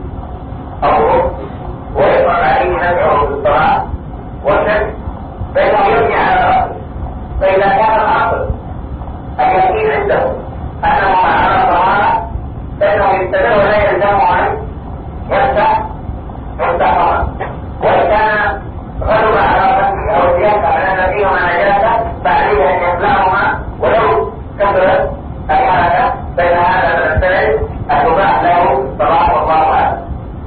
ويفعل عليه نفعه في الصلاة والشك فإنه يبني على رأسه. فإذا كان الأصل اليقين عنده أنه على طهارة فإنه يستمر ولا يلزمه أن يمسح مستحرما. وإن كان غلب على رأسه أو زيادة على أن فيهما نجاسة فعليه أن يخلعهما ولو كثرت الحركة بين هذا من السبب المباح له الصلاة والله أعلم.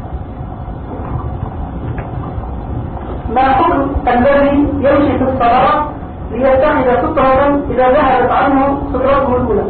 ما حكم الذي يمشي في الصلاة ليتخذ سترة إذا ذهبت عنه سترته الأولى؟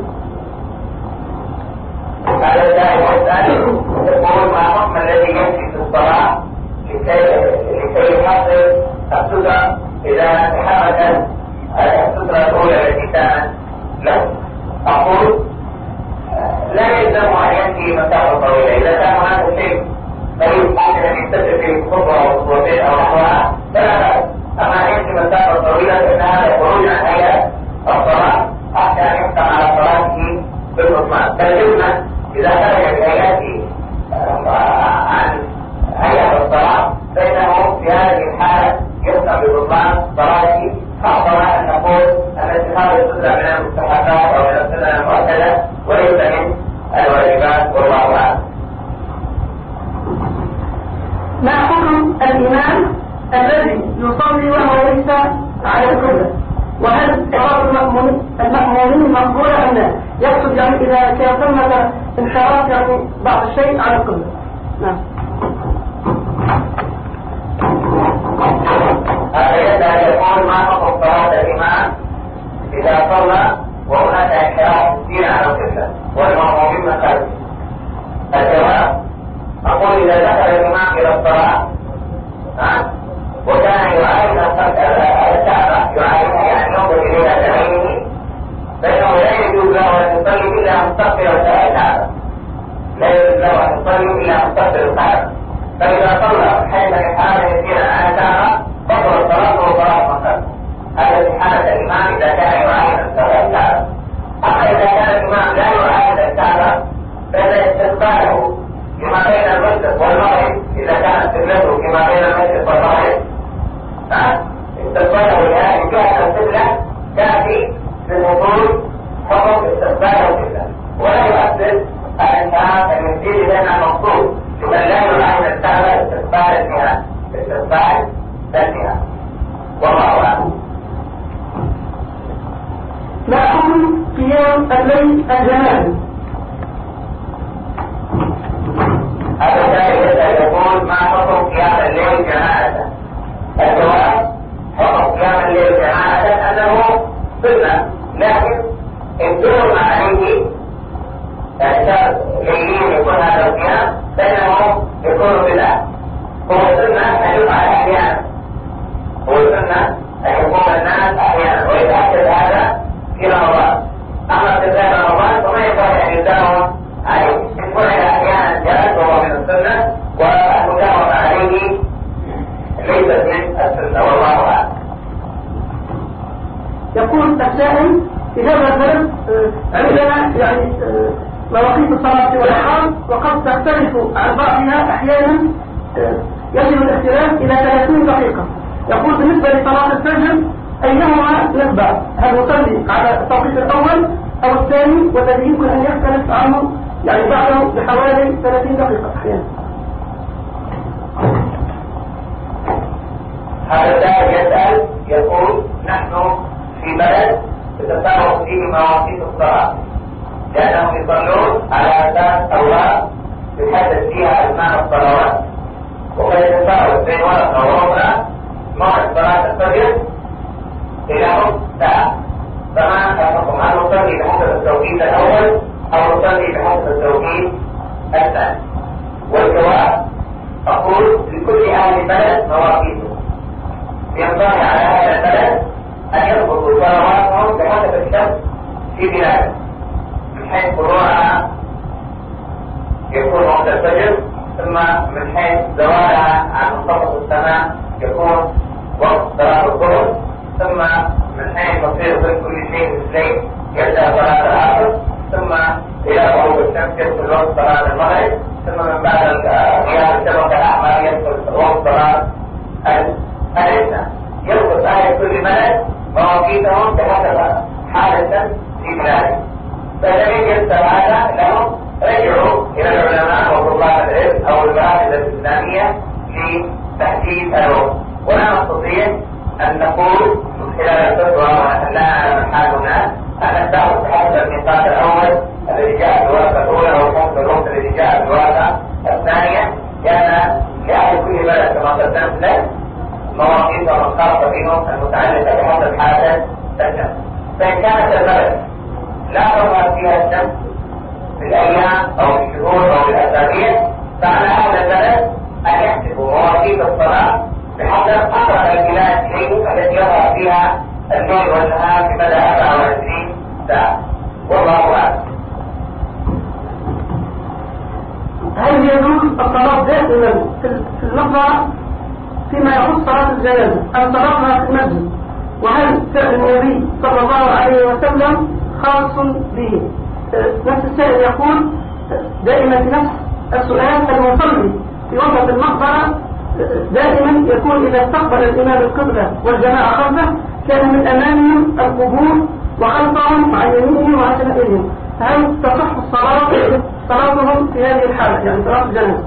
هذا السائل يقول ما حكم الذي يمشي في الصلاة لكي يحصل السترة إذا تحركت السترة الأولى التي كانت له؟ أقول لا يلزم أن يمشي مسافة طويلة. إذا كان هناك شيء ممكن أن يستتر في خطوة أو خطوتين أو نحوها فلا بأس. أما أن يمشي مسافة طويلة فإن هذا خروج عن هيئة الصلاة حتى أن يحكم على صلاته بالمطمئن. فالجزمة إذا خرج بهيئته عن هيئة الصلاة فإنه في هذه الحالة يحكم ببطلان صلاته. خاصة أن نقول أن اتخاذ السترة من المستحقات أو من السنن المؤكدة وليس من الواجبات والله أعلم. ما حكم الإمام الذي يصلي وهو ليس على القبلة؟ وهل صلاة المأمومين مقبولة أم لا؟ يقصد يعني إذا كان ثمة انحراف يعني بعض الشيء على القبلة. نعم. هذا يقول ما حكم صلاة الإمام إذا صلى وهناك انحراف كثير على القبلة والمأمومين من خلفه؟ الجواب أقول إذا دخل الإمام إلى الصلاة وكان يعاين الكعبة يعاينها يعني ينظر إليها بعينه فإنه لا يجوز له أن يصلي إلا مستقبل الكعبة. لا يجوز له أن يصلي إلا مستقبل الكعبة. فإذا صلى حيث إحالة يسيرا على الكعبة بطل صلاته وصلاة مصر. هذا في حالة الإمام إذا كان يعاين الكعبة. أما إذا كان الإمام لا يعاين الكعبة فإذا استقباله فيما بين المشرق والمغرب إذا كانت قبلته فيما بين المشرق والمغرب استقباله لهذه جهة القبلة كافي في الوصول حكم استقباله القبلة ولا يؤثر الانتهاء المسجد لأن المقصود لمن لا يعاين الكعبة استقبال الجهة والله أعلم. الليل الجنازي. هذا السائل يقول ما حكم قيام الليل جماعة؟ الجواب حكم قيام الليل جماعة أنه سنة، لكن الدور عليه شرط ليلين يكون هذا القيام بينهم يكون بالله. هو سنة أن يفعل أحيانا، هو سنة أن يقوم الناس أحيانا ويتأكد هذا في رمضان. أما في غير رمضان فما ينبغي أن يداوم عليه، إن فعل أحيانا جاءت وهو من السنة، والمداومة عليه ليست من السنة والله أعلم. يقول السائل في هذا البلد عندنا يعني مواقيت الصلاة والإقامة وقد تختلف عن بعضها أحيانا يصل الاختلاف إلى 30 دقيقة. يقول بالنسبة لصلاة الفجر أيهما نتبع؟ هل نصلي على التوقيت الأول أو الثاني، والذي يمكن أن يختلف عنه يعني بعده بحوالي 30 دقيقة أحيانا؟ هذا السائل يسأل يقول نحن في بلد تتفاوت فيه مواقيت الصلاة، لأنهم يصلون على أساس أوراق يحدد فيها أزمان الصلوات، وقد يتفاوت بين ورقة وأخرى موعد صلاة الفجر إلى نصف ساعة. فما الحكم؟ هل نصلي بحسب التوقيت الأول أو نصلي بحسب التوقيت الثاني؟ والجواب أقول لكل أهل البلد مواقيته، ينبغي على هذا البلد أن يضبطوا صلواتهم بحسب الشمس في بلاده، من حيث طلوعها يكون وقت الفجر، ثم من حيث زوالها عن منتصف السماء يكون وقت صلاة الظهر، ثم من حيث تصير بين كل شيء مثلين يبدأ صلاة العصر، ثم إلى غروب الشمس يدخل وقت صلاة المغرب، ثم من بعد قيام الشبكة الأحمر يدخل وقت صلاة العشاء. يضبط أهل كل بلد مواقيتهم بحسب حالة في بلاده. فالذين يسأل هذا لهم رجعوا إلى العلماء وطلاب العلم أو المراكز الإسلامية لتحديد الوقت، ولا نستطيع أن نقول من خلال الفتوى ونحن لا نعلم حال الناس أن نتأخذ بحسب الميقات الأول الذي جاء الوقت الأولى أو حسب الوقت الذي جاء الوقت الثانية، لأن لأهل كل بلد كما قدمت له مواقيتهم الخاصة بهم المتعلقة بحسب حالة الشمس. فإن كانت البلد لا تظهر فيها الشمس في الأيام أو في الشهور أو في الأسابيع، فعلى أهل البلد أن يحسبوا مواقيت الصلاة بحسب أقرب البلاد إليه التي يظهر فيها الليل والنهار في مدى 24 ساعة، والله أعلم. هل يجوز الصلاة دائما في المقبرة فيما يخص صلاة الجنازة أم صلاتها في المسجد؟ وهل فعل النبي صلى الله عليه وسلم خاص به؟ نفس السائل يقول دائما في نفس السؤال، المصلي في وسط المقبرة دائما يكون إذا استقبل الإمام القبلة والجماعة خلفه كان من أمامهم القبور وخلفهم عن يمينهم وعن شمالهم، هل تصح صلاتهم في هذه الحالة يعني صلاة الجنازة؟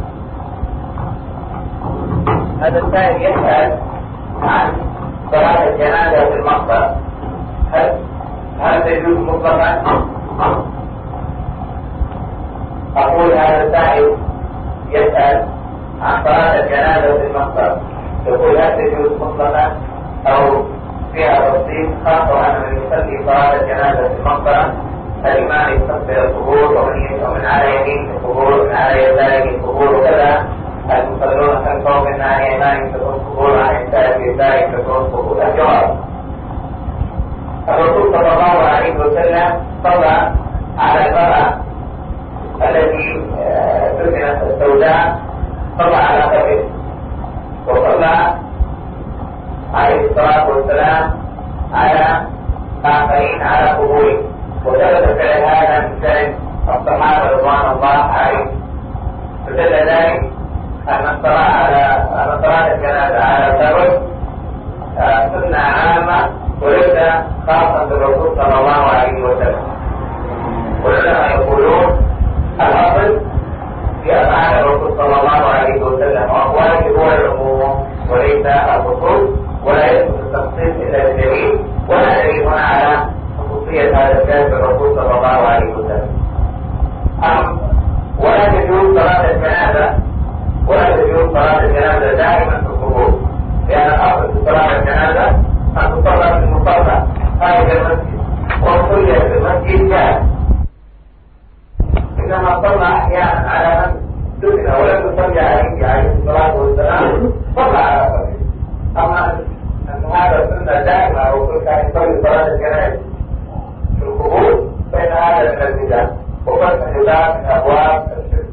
هذا السائل يسأل عن صلاة الجنازة في المقبرة، هل تجوز مطلقا؟ أقول هذا السائل يسأل عن صلاة الجنازة في المقبرة، يقول هل تجوز مطلقا أو فيها تفصيل، خاصة أن من يصلي صلاة الجنازة في المقبرة الإمام يستقبل القبور ومن على يمين القبور ومن على يساره القبور، وكذا المصلون خلفهم من عن يمين تكون قبور وعن يساره تكون قبور. الجواب الرسول صلى الله عليه وسلم صلى على المرأة التي دفنت السوداء، صلى على قبره، وصلى عليه الصلاة والسلام على آخرين على قبوره، وثبت فعل هذا من فعل الصحابة رضوان الله عليهم. فدل ذلك أن صلاة الجنازة على القبر سنة عامة وليس خاصة بالرسول صلى الله عليه وسلم. والعلماء يقولون الأصل في أفعال الرسول صلى الله عليه وسلم وأقواله هو العموم وليس الخصوص، ولا يثبت التخصيص إلا بالدليل، ولا دليل هنا على خصوصية هذا الشيء بالرسول صلى صلى الله عليه وسلم. ولا تجوز صلاة الجنازة دائما في القبور، لأن الأصل في صلاة الجنازة أن تصلى في المصلى خارج المسجد، وصلي في المسجد جاهز. إنما صلى أحيانا على من دفن ولم يصلي عليه الصلاة والسلام صلى على قبره. أما أن هذا سنة دائمة الرسول كان يصلي صلاة الجنازة في القبور فإن هذا من البدع وفتح باب من أبواب الشرك.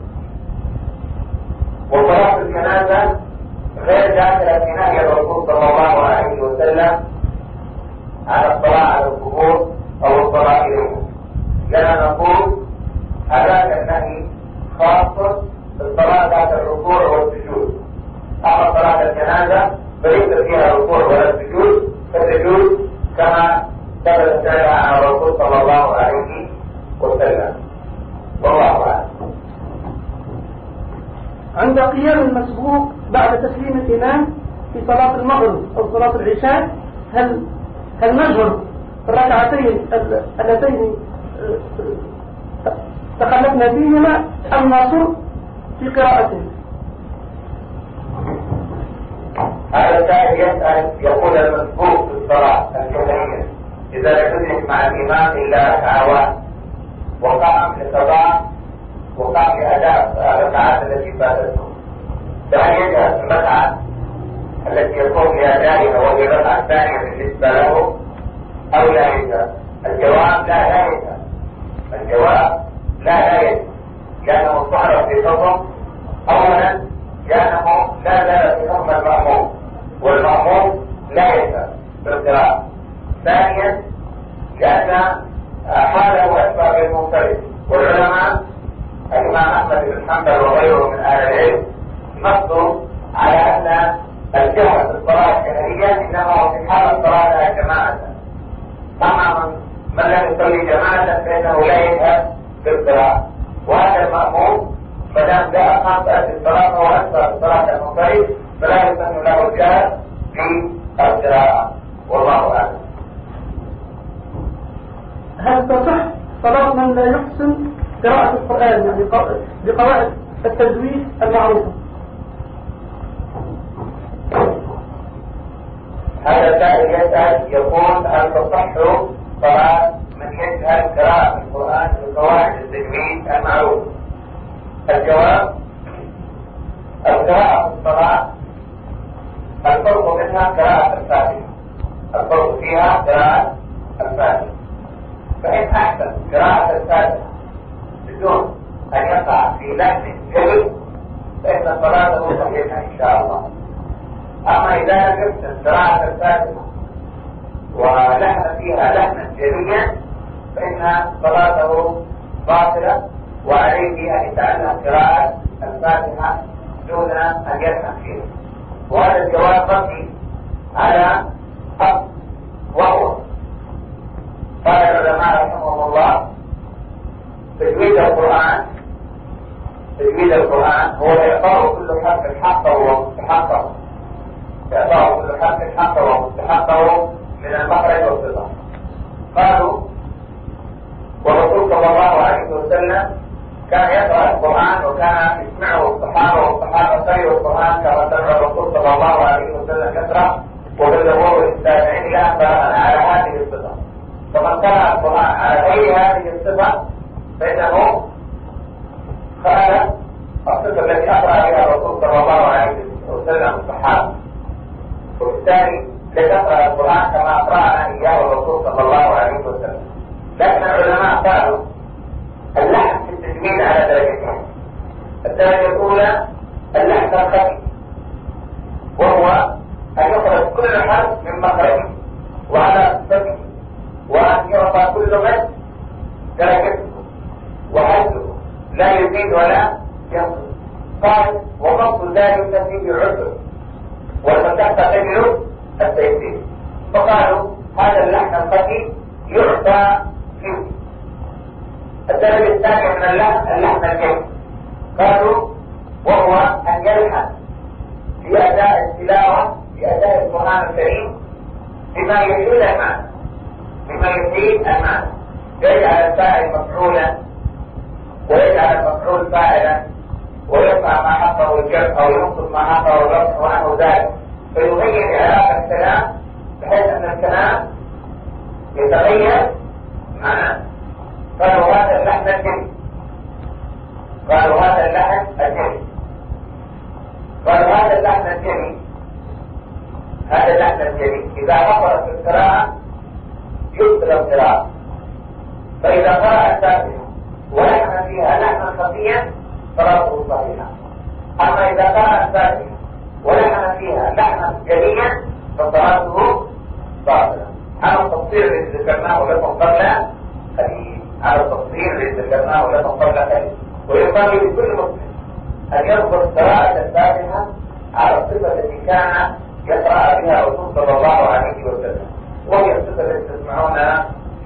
وصلاة الجنازة غير داخلة في نهي الرسول صلى الله عليه وسلم على الصلاة على القبور أو الصلاة إليهم، لأننا نقول هذاك النهي خاص بالصلاة ذات الركوع والسجود. أما صلاة الجنازة فليس فيها ركوع ولا سجود، فتجوز كما ثبت فعلها عن الرسول صلى الله عليه وسلم. والله أعلم. عند قيام المسبوق بعد تسليم الإمام في صلاة المغرب أو صلاة العشاء هل نجهر الركعتين اللتين تخلفنا فيهما أم نصر في قراءته؟ هذا السائل يسأل يقول المسبوق في الصلاة الجهرية إذا لم يدرك مع الإمام إلا ركعة واحدة وقام لقضاء وقام لأداء الركعات التي فاتته، فهل يجهز الركعة التي يقوم بأدائها وهي الركعة الثانية بالنسبة له أو لا يجهز؟ الجواب لا يجهز. الجواب لا يجهز، لأنه صار في حكم أولا لأنه لا زال في حكم المأموم، والمأموم لا يجهز في القراءة. ثانيا لأن حاله أشبه بالمنفرد، والعلماء الإمام أحمد بن حنبل وغيره من أهل العلم نصوا على أن الجهر في الصلاة الجهرية إنما هو في حال الصلاة جماعة. أما من لم يصلي جماعة فإنه لا يجهر في القراءة، وهذا المأموم ما دام لا أقام في الصلاة وهو أكثر الصلاة المنفرد فلا يسن له الجهر في القراءة. والله أعلم. هل تصح صلاة من لا يحسن قراءة القرآن يعني بقواعد التجويد المعروفة؟ هذا سائل يسأل يقول هل تصح صلاة من يجهل قراءة القرآن بقواعد التجويد المعروفة؟ الجواب القراءة في الصلاة الفرق منها قراءة الفاتحة، الفرق فيها قراءة الفاتحة. فإن أحسن قراءة الفاتحة بدون أن يقع في لحن جلد فإن صلاته صحيحة إن شاء الله. أما إذا لم يحسن قراءة الفاتحة ولحن فيها لحنا جليا فإن صلاته باطلة، وعليه أن يتعلم قراءة الفاتحة دون أن يلحن فيها. وهذا الجواب مبني على أصل، وهو قال العلماء رحمهم الله تجويد القرآن هو إعطاء كل حرف حقه ومستحقه، إعطاء كل حرف حقه ومستحقه من المخرج والصفة. قالوا والرسول صلى الله عليه وسلم كان يقرأ القرآن وكان يسمعه الصحابة، والصحابة خير القرآن كما سمع الرسول صلى الله عليه وسلم يقرأ، وبلغوه التابعين على هذه الصفة. فمن قرأ القرآن على غير هذه الصفة فإنه خالف الصفة التي أقرأ بها الرسول صلى الله عليه وسلم الصحابة، وبالتالي لتقرأ القرآن كما أقرأنا إياه الرسول صلى الله عليه وسلم. لكن العلماء قالوا اللحن في التجويد على درجتين. الدرجة الأولى اللحن الخفي، وهو أن يخرج كل حرف من مخرجه وعلى صفته، وأن يعطى كل مد درجته وحده لا يزيد ولا ينقص. قال وضبط ذلك فيه عسر والمشقة تجلب التيسير. فقالوا هذا اللحن الخفي يعطى فيه. الدرجة الثانية من اللحن الجيد قالوا وهو أن يلحن في أداء التلاوة في أداء القرآن الكريم بما يحيل المعنى، يجعل الفاعل مفعولا ويجعل المفعول فاعلا ويرفع ما حقه الجر او ينصب ما حقه الرفع ونحو ذلك، فيغير علاقة الكلام بحيث ان الكلام يتغير معناه. قالوا هذا اللحن الجري، قالوا هذا اللحن الجري، قالوا هذا اللحن الجري، هذا اللحن الجري إذا حصلت في القراءة يبطل القراءة. فإذا قرأ الفاتحة ولحن فيها لحنا خفيا صلاته صحيحة. أما إذا قرأ الفاتحة ولحن فيها لحنا جليا فصلاته باطلة. على التفصيل الذي ذكرناه لكم قبل قليل، على التفصيل الذي ذكرناه لكم قبل قليل. وينبغي لكل مسلم أن يضبط قراءة الفاتحة على الصفة التي كان يقرأ بها الرسول صلى الله عليه وسلم، وهي الصفة التي تسمعونها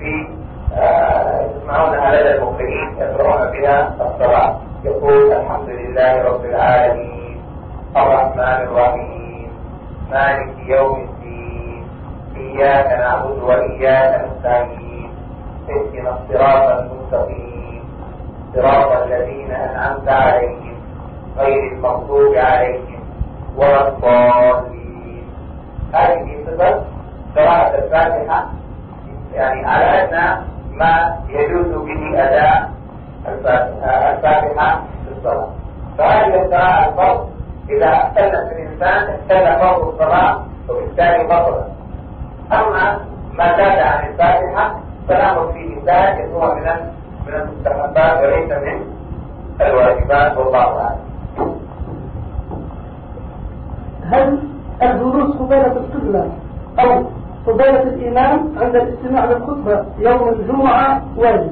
تسمعونها لدى المقرئين يقرؤون بها الصلاة. يقول الحمد لله رب العالمين الرحمن الرحيم مالك يوم الدين إياك نعبد وإياك نستعين اهدنا الصراط المستقيم صراط الذين أنعمت عليهم غير المغضوب عليهم ولا الضالين. هذه صفة قراءة الفاتحة، يعني على أدنى ما يجوز به أداء الفاتحة في الصلاة. فهذه القراءة الفرض إذا اختلت الإنسان اختل فرض الصلاة وبالتالي بطلت. أما ما زاد عن الفاتحة فنأخذ فيه ذلك هو من المستحبات وليس من الواجبات والله أعلم. هل الجلوس قبيلة القبلة أو قبيلة الإمام عند الاستماع للخطبة يوم الجمعة واجب؟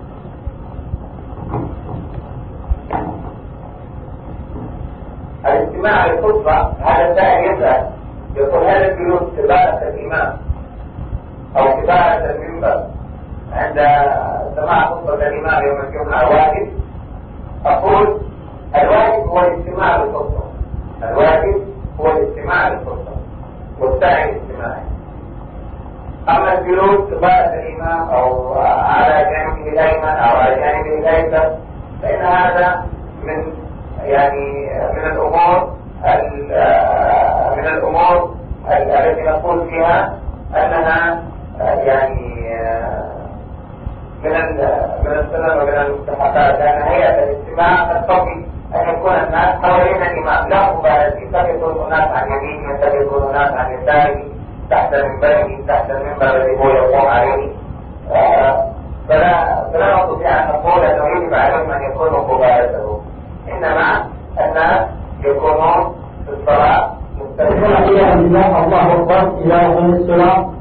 الاستماع للخطبة هذا السائل يسأل يقول هل الجلوس قبالة الإمام أو قبالة المنبر عند سماع خطبة الإمام يوم الجمعة واجب؟ أقول الواجب هو الاستماع للخطبة، الواجب هو الاستماع للخطبة والسعي الاجتماعي. أما الجلوس قبالة الإمام أو على جانبه الأيمن أو على جانبه الأيسر فإن هذا من الأمور التي نقول فيها أنها من السنن ومن المستحبات، لأن هيئة الاجتماع تقتضي أن يكون الناس حوالين الإمام لا مبالغة، قد يكون الناس عن يمينه قد يكون الناس عن يساره تحت منبره تحت المنبر الذي هو يقوم عليه. فلا نستطيع أن نقول أنه يجب عليهم أن يكونوا مبالغته، إنما الناس يكونون في الصلاة مستقيمين. الله أكبر إلى الصلاة